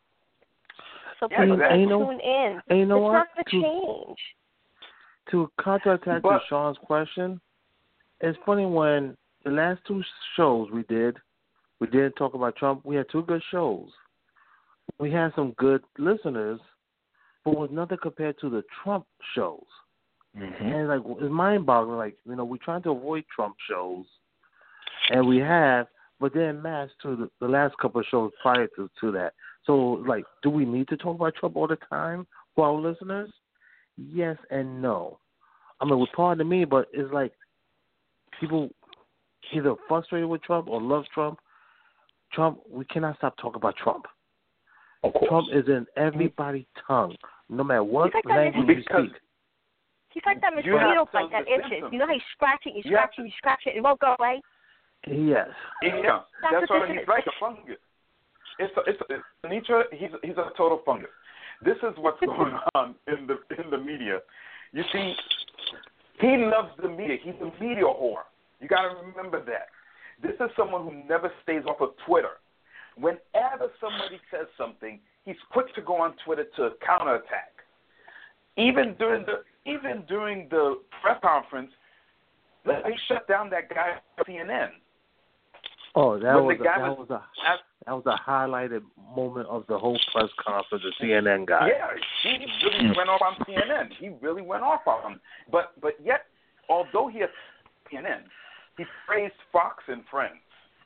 So yeah, people exactly. tune in. And you know it's what? not going to to, change. To counterattack to Sean's question, it's funny when the last two shows we did, we didn't talk about Trump. We had two good shows. We had some good listeners, but it was nothing compared to the Trump shows. Mm-hmm. And like it's mind-boggling. Like you know, we're trying to avoid Trump shows, and we have, but they're matched to the, the last couple of shows prior to, to that. So, like, do we need to talk about Trump all the time for our listeners? Yes and no. I mean, we're pardon me, but it's like people either frustrated with Trump or love Trump. Trump, we cannot stop talking about Trump. Of course. Trump is in everybody's tongue, no matter what like language you speak. He's like that mosquito bite that itches. You know how you scratch it, you scratch it, you scratch it, it won't go away? Yes. Yeah, that's, that's what he's like, a fungus. It's a, it's a, Anitra, he's he's a total fungus. This is what's going on in the in the media. You see, he loves the media. He's a media whore. You got to remember that. This is someone who never stays off of Twitter. Whenever somebody says something, he's quick to go on Twitter to counterattack. Even during the even during the press conference, they shut down that guy at C N N. Oh, that when was, the a, guy that was, was a that was a highlighted moment of the whole press conference. The C N N guy. Yeah, he really went off on C N N. He really went off on him. But but yet, although he has C N N, he praised Fox and Friends.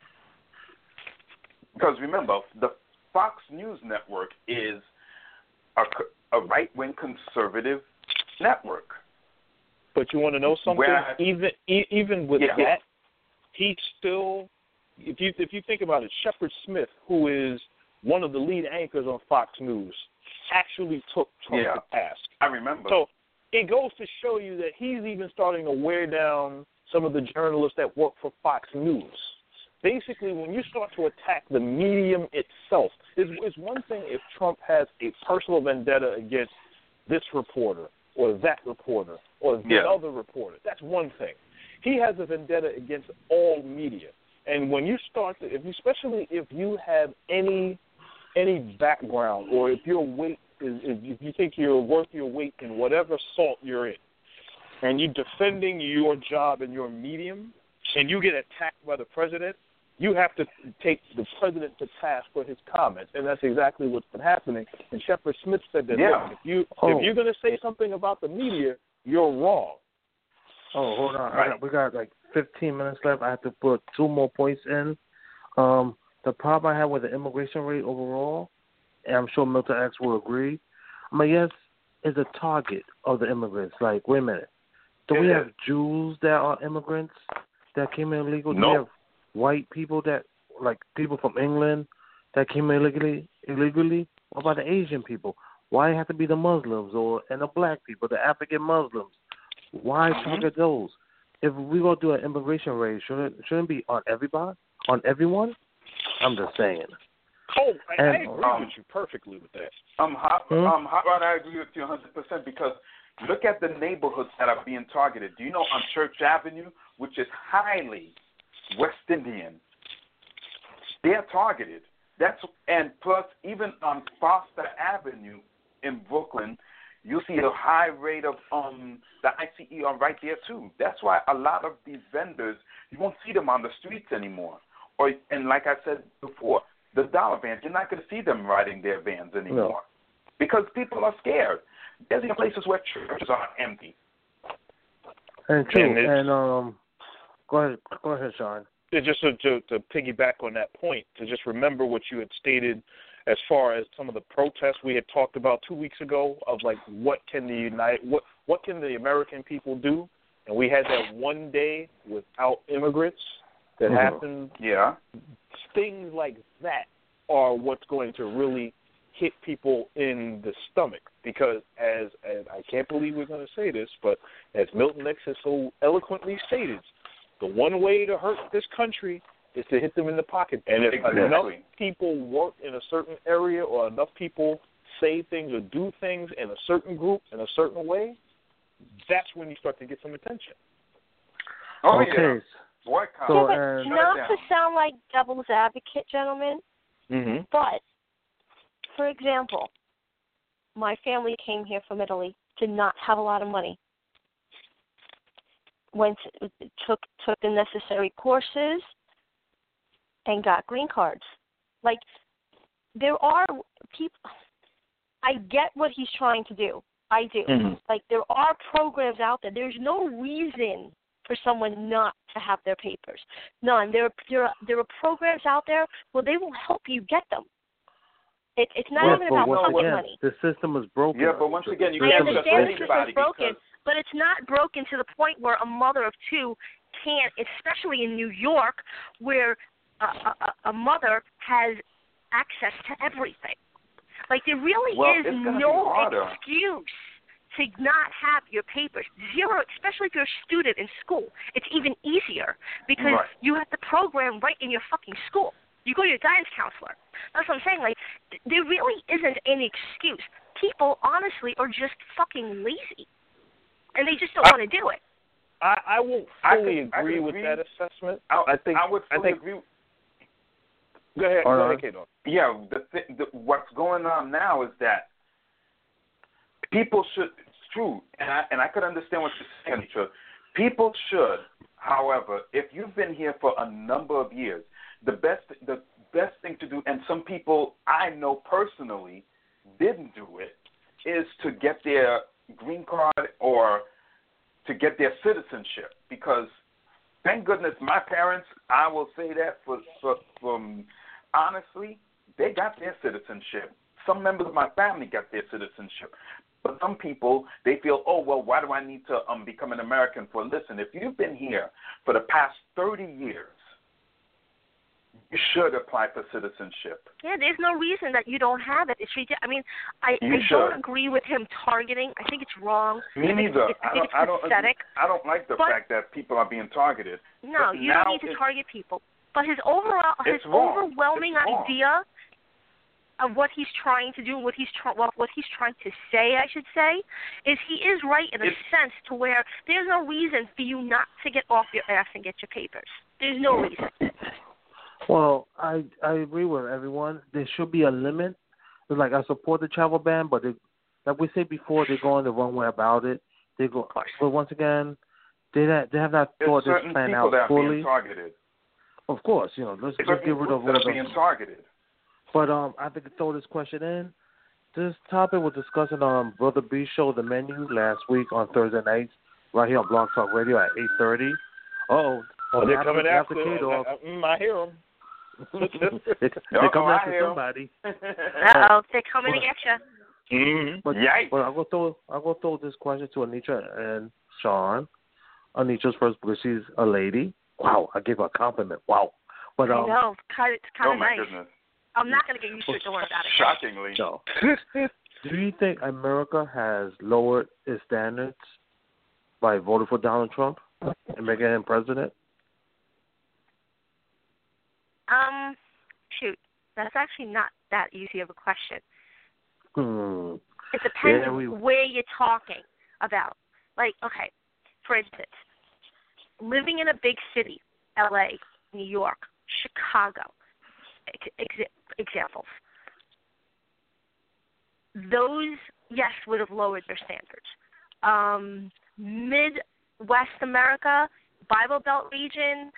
Because remember, the Fox News Network is a, a right-wing conservative network. But you want to know something? Where, even even with yeah. that, he still, if you if you think about it, Shepard Smith, who is one of the lead anchors on Fox News, actually took Trump yeah. to task. I remember. So it goes to show you that he's even starting to wear down some of the journalists that work for Fox News. Basically, when you start to attack the medium itself, it's, it's one thing if Trump has a personal vendetta against this reporter or that reporter or this yeah. other reporter. That's one thing. He has a vendetta against all media. And when you start, to, if you, especially if you have any any background, or if your weight is, if you think you're worth your weight in whatever salt you're in, and you're defending your job and your medium, and you get attacked by the president, you have to take the president to task for his comments, and that's exactly what's been happening. And Shepard Smith said that Yeah. look, if you Oh. if you're going to say something about the media, you're wrong. Oh, hold on. Right. I got, we got like fifteen minutes left. I have to put two more points in. Um, the problem I have with the immigration rate overall, and I'm sure Milton X will agree, I mean, yes, is a target of the immigrants. Like, wait a minute. Do we It have is. Jews that are immigrants that came in illegal? Do No. we have white people that, like people from England that came in illegally? illegally? What about the Asian people? Why have to be the Muslims or and the black people, the African Muslims? Why Mm-hmm. target those? If we go do an immigration raid, shouldn't shouldn't it be on everybody, on everyone? I'm just saying. Oh, I, And, I agree um, with you perfectly with that. Um, how, Hmm? um, how about I agree with you one hundred percent because look at the neighborhoods that are being targeted. Do you know on Church Avenue, which is highly West Indian, they're targeted. That's and plus even on Foster Avenue in Brooklyn, you see a high rate of um the I C E on right there too. That's why a lot of these vendors you won't see them on the streets anymore. Or and like I said before, the dollar vans, you're not going to see them riding their vans anymore No. because people are scared. There's even places where churches are empty. And true. And it's- And um, go ahead, go ahead, Sean. And just to, to, to piggyback on that point, to just remember what you had stated as far as some of the protests we had talked about two weeks ago of like what can the United, what what can the American people do, and we had that one day without immigrants that Mhm. happened. Yeah. Things like that are what's going to really hit people in the stomach because as, as I can't believe we're going to say this, but as Milton X has so eloquently stated, the one way to hurt this country is to hit them in the pocket. And if Exactly. enough people work in a certain area or enough people say things or do things in a certain group in a certain way, that's when you start to get some attention. Oh, okay. yeah. Boycott. So, Yeah, but uh, Shut not it to down. sound like devil's advocate, gentlemen, Mm-hmm. but, for example, my family came here from Italy, did not have a lot of money. Went, took took the necessary courses, and got green cards. Like, there are people, I get what he's trying to do. I do. Mm-hmm. Like, there are programs out there. There's no reason for someone not to have their papers. None. There are, there are, there are programs out there where they will help you get them. It, it's not Yes, even but about once pocket again, money. the system is broken. Yeah, but once again, you I can't system just is understand the broken. anybody system's broken, because but it's not broken to the point where a mother of two can't, especially in New York, where a, a, a mother has access to everything. Like, there really Well, is it's gonna be no harder. excuse to not have your papers. Zero, especially if you're a student in school. It's even easier because Right. you have the program right in your fucking school. You go to your guidance counselor. That's what I'm saying. Like, th- there really isn't any excuse. People, honestly, are just fucking lazy, and they just don't I- want to do it. I, I won't I fully could- I agree could with agree. that assessment. I, I think I would I fully think. agree. Go ahead, All go right. ahead, Kato. Yeah, the, th- the what's going on now is that people should. It's true, and I and I could understand what you're saying, Anitra. People should, however, if you've been here for a number of years, the best the best thing to do, and some people I know personally didn't do it, is to get their green card or to get their citizenship. Because thank goodness my parents, I will say that for, for from honestly, they got their citizenship. Some members of my family got their citizenship. But some people, they feel, oh, well, why do I need to um, become an American for? Listen, if you've been here for the past thirty years, you should apply for citizenship. Yeah, there's no reason that you don't have it. It's ridiculous. I mean, I, You I don't should. agree with him targeting. I think it's wrong. Me I think neither. It's, I I think don't, I don't, it's pathetic. I don't like the But- fact that people are being targeted. No, But you now don't need to it's- target people. But his overall, his It's wrong. overwhelming It's wrong. idea of what he's trying to do, what he's try- well, what he's trying to say, I should say, is he is right in a it's, sense to where there's no reason for you not to get off your ass and get your papers. There's no reason. Well, I I agree with everyone. There should be a limit. It's like I support the travel ban, but they, like we said before, they're going the wrong way about it. They go, but once again, they not, they have not thought this plan out that fully. Are being targeted. Of course, you know, let's, It's let's get rid of one of being targeted. But um, I think to throw this question in, this topic was discussing on Brother B show, The Menu, last week on Thursday nights, right here on Blog Talk Radio at eight thirty. Uh-oh. Oh, they're after, coming after, after K-Dog. I, I, I hear them. they, they're coming after somebody. Uh-oh, they're coming to get you. Mm-hmm. But, Yikes. but I'll go throw I'll go throw this question to Anitra and Sean. Anita's first because she's a lady. Wow, I gave her a compliment. Wow. But um, I know, it's kind Oh of my nice. goodness. I'm not going to get used to it. Don't worry about it. Shockingly. no. Do you think America has lowered its standards by voting for Donald Trump and making him president? Um, shoot, that's actually not that easy of a question. Hmm. It depends Yeah, we... where you're talking about. Like, okay, for instance, living in a big city, L A, New York, Chicago, ex- examples. Those, yes, would have lowered their standards. Um, Midwest America, Bible Belt region,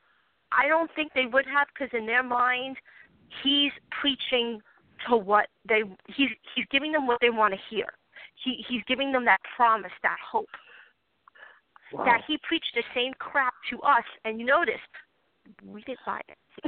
I don't think they would have, because in their mind, he's preaching to what they he's he's giving them what they want to hear. He he's giving them that promise, that hope. Wow. That he preached the same crap to us, and you noticed we didn't buy it.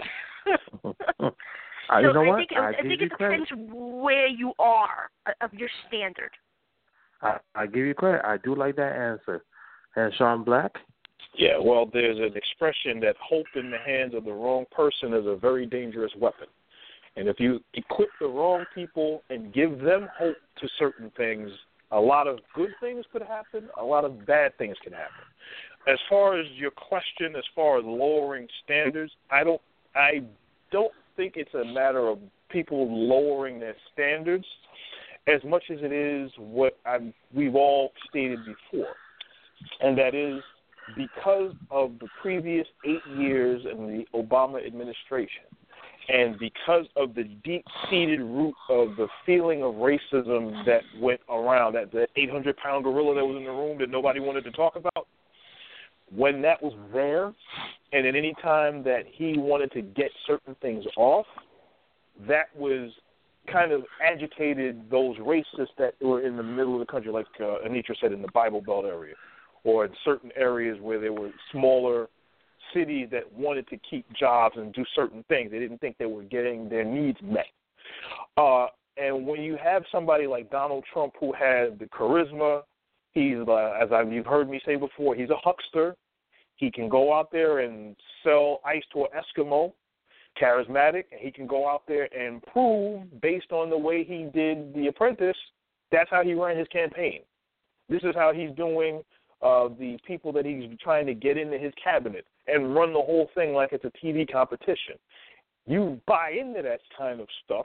uh, so you know I what? think it, I, I think it credit. depends where you are of your standard. I, I give you credit. I do like that answer. And Sean Black? Yeah, well, there's an expression that hope in the hands of the wrong person is a very dangerous weapon. And if you equip the wrong people and give them hope to certain things, a lot of good things could happen, a lot of bad things can happen. As far as your question, as far as lowering standards, I don't I don't think it's a matter of people lowering their standards as much as it is what I'm, we've all stated before, and that is because of the previous eight years in the Obama administration, and because of the deep-seated root of the feeling of racism that went around, that the eight hundred pound gorilla that was in the room that nobody wanted to talk about, when that was there, and at any time that he wanted to get certain things off, that was kind of agitated those racists that were in the middle of the country, like uh, Anitra said, in the Bible Belt area, or in certain areas where there were smaller cities that wanted to keep jobs and do certain things. They didn't think they were getting their needs met. Uh, and when you have somebody like Donald Trump who had the charisma, he's, uh, as I've, you've heard me say before, he's a huckster. He can go out there and sell ice to an Eskimo, charismatic, and he can go out there and prove, based on the way he did The Apprentice, that's how he ran his campaign. This is how he's doing uh, the people that he's trying to get into his cabinet and run the whole thing like it's a T V competition. You buy into that kind of stuff,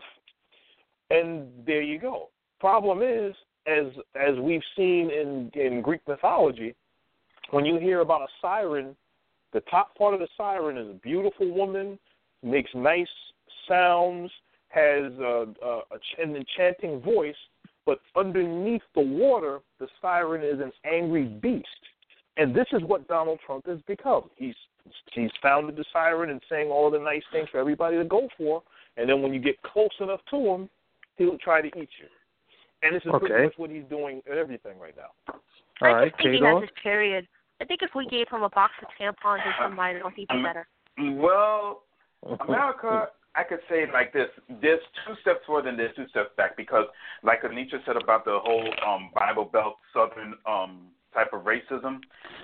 and there you go. Problem is, as as we've seen in, in Greek mythology, when you hear about a siren, the top part of the siren is a beautiful woman, makes nice sounds, has a, a, an enchanting voice, but underneath the water, the siren is an angry beast. And this is what Donald Trump has become. He's he's founded the siren and saying all the nice things for everybody to go for, and then when you get close enough to him, he'll try to eat you. And this is okay. pretty much what he's doing at everything right now. All I right, just think he has his period. I think if we gave him a box of tampons or something, I don't think he'd be better. Well, America, I could say it like this. There's two steps forward and there's two steps back because, like Anitra said about the whole um, Bible Belt Southern um, type of racism,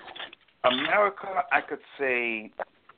America, I could say,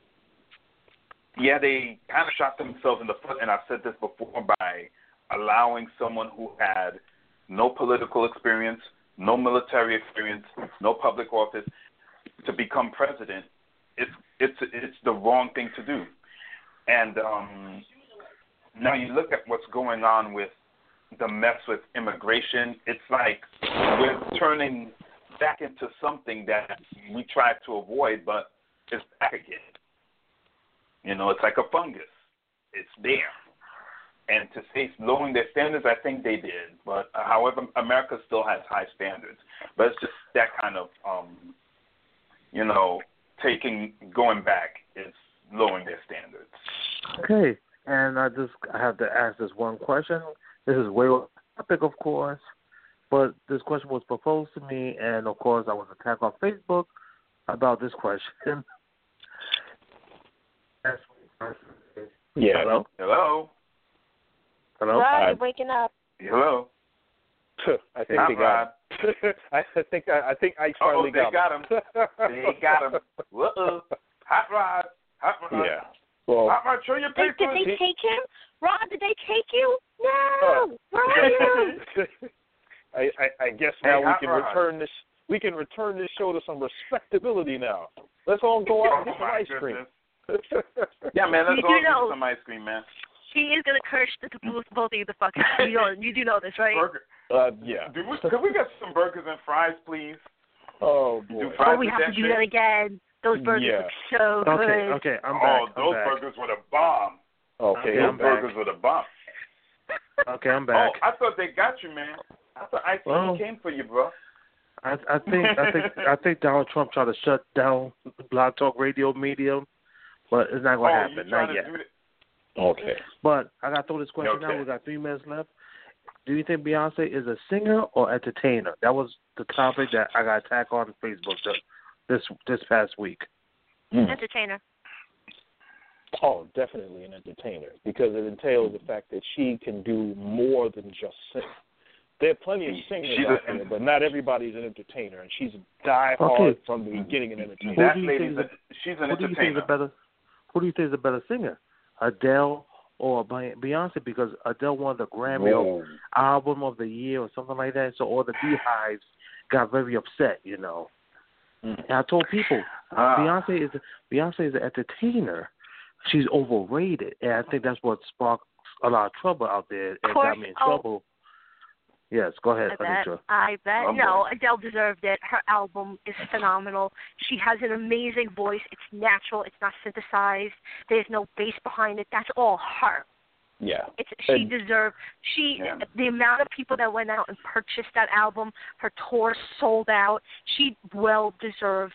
yeah, they kind of shot themselves in the foot, and I've said this before, by allowing someone who had no political experience, no military experience, no public office to become president. It's it's it's the wrong thing to do. And um, now you look at what's going on with the mess with immigration. It's like we're turning back into something that we tried to avoid, but it's back again. You know, it's like a fungus. It's there. And to say lowering their standards, I think they did. But uh, however, America still has high standards. But it's just that kind of, um, you know, taking, going back is lowering their standards. Okay. And I just I have to ask this one question. This is way off topic, of course. But this question was proposed to me, and, of course, I was attacked on Facebook about this question. Yeah. Hello? Hello? Hello? Rod, I- you're waking up. Hello? I think Hi, they got him. I think I, I think I finally Oh, they got him. him. They got him. Uh-oh. Hot Rod. Hot Rod. Yeah. Well, Hot Rod, show your They, papers. did they take him? Rod, did they take you? No. Uh, Where are you? I, I, I guess Hey, now we Hot can Rod. return this. We can return this show to some respectability now. Let's all go out and get Oh, some my ice cream. Yeah, man, let's You all do know. get some ice cream, man. She is gonna curse the, both both of you the fuck out. You know, you do know this, right? Burger. Uh, yeah. Do we, could we get some burgers and fries, please? Oh boy. Do fries Oh, we with have that to do shit? that again. Those burgers Yeah. look so good. Okay, okay, I'm oh, back. I'm those back. burgers were the bomb. Okay, Yeah, those I'm I'm burgers were the bomb. Okay, I'm back. Oh, I thought they got you, man. I thought I Well, came for you, bro. I, I think I think I think Donald Trump tried to shut down Blog Talk Radio Medium, but it's not going to Oh, happen, you trying not to yet. do that? Okay. But I got to throw this question Okay. out. We got three minutes left. Do you think Beyonce is a singer or entertainer? That was the topic that I got attacked on Facebook the, this this past week. Mm. Entertainer. Oh, definitely an entertainer because it entails the fact that she can do more than just sing. There are plenty of singers She's out a- there, but not everybody's an entertainer, and she's die Okay. hard from the beginning an entertainer. Who That do you lady's think a, she's an Who do you think is entertainer. a better? Who do you think is a better singer, Adele or Be- Beyonce? Because Adele won the Grammy Whoa. Album of the Year or something like that. So all the beehives got very upset, you know. Mm. And I told people, Ah. Beyonce is Beyonce is an entertainer. She's overrated, and I think that's what sparked a lot of trouble out there and Course. got me in Oh. trouble. Yes, go ahead, I bet. Anitra. I bet. I'm No, going. Adele deserved it. Her album is phenomenal. She has an amazing voice. It's natural. It's not synthesized. There's no bass behind it. That's all her. Yeah. It's she And- deserved. She Yeah. the amount of people that went out and purchased that album. Her tour sold out. She well deserved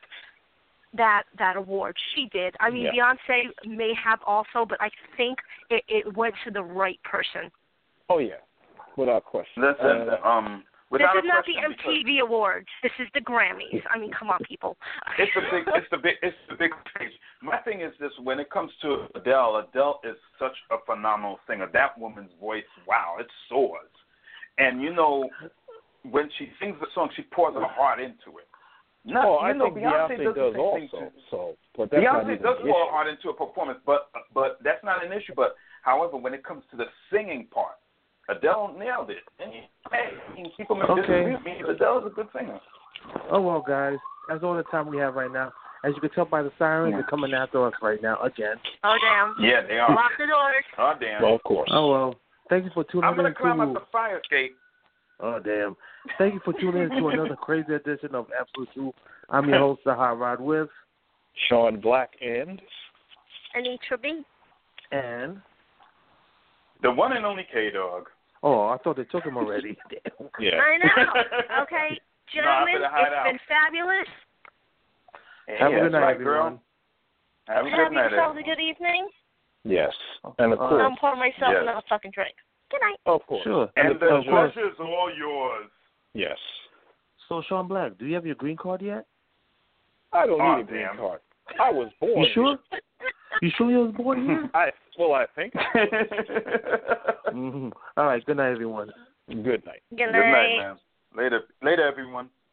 that that award. She did. I mean, Yeah. Beyonce may have also, but I think it, it went to the right person. Oh, yeah. Without question. Listen, Uh, um, This without is a not the question, M T V Awards. This is the Grammys. I mean, come on, people. It's the big, it's the big, it's the big stage. My thing is this: when it comes to Adele, Adele is such a phenomenal singer. That woman's voice, wow, it soars. And you know, when she sings the song, she pours her heart into it. Not, oh, you I know, think Beyonce, Beyonce does the does same also. thing too. So, but that's not Beyonce even does the pour her issue. heart into a performance, but but that's not an issue. But however, when it comes to the singing part, Adele nailed it. And, hey, I mean, people may Okay. disagree with me, but Adele's a good singer. Oh, well, guys, that's all the time we have right now. As you can tell by the sirens, Yeah. they're coming after us right now again. Oh, damn. Yeah, they are. Lock the doors. Oh, damn. Well, of course. Oh, well, thank you for tuning I'm going in to climb up to... the fire escape. Oh, damn. Thank you for tuning in to another crazy edition of Absolute Truth. I'm your host, the Hot Rod with... Sean Black and Anitra B. And... The one and only K-Dog. Oh, I thought they took him already. Damn. yeah. I know. Okay, gentlemen, No, I better hide it's out. been fabulous. Hey, Have a that's good night, right, everyone. girl. Have a Have good night, yourselves a everyone. good evening. Yes. And of Uh, course, I'm pouring myself Yes. another fucking drink. Good night. of course. Sure. And And the of course. pleasure is all yours. Yes. So, Sean Black, do you have your green card yet? I don't Oh, need a green damn. card. I was born. You sure? You sure you was born here? I well, I think. mm-hmm. All right. Good night, everyone. Good night. Good Good night. night, man. Later, later, everyone.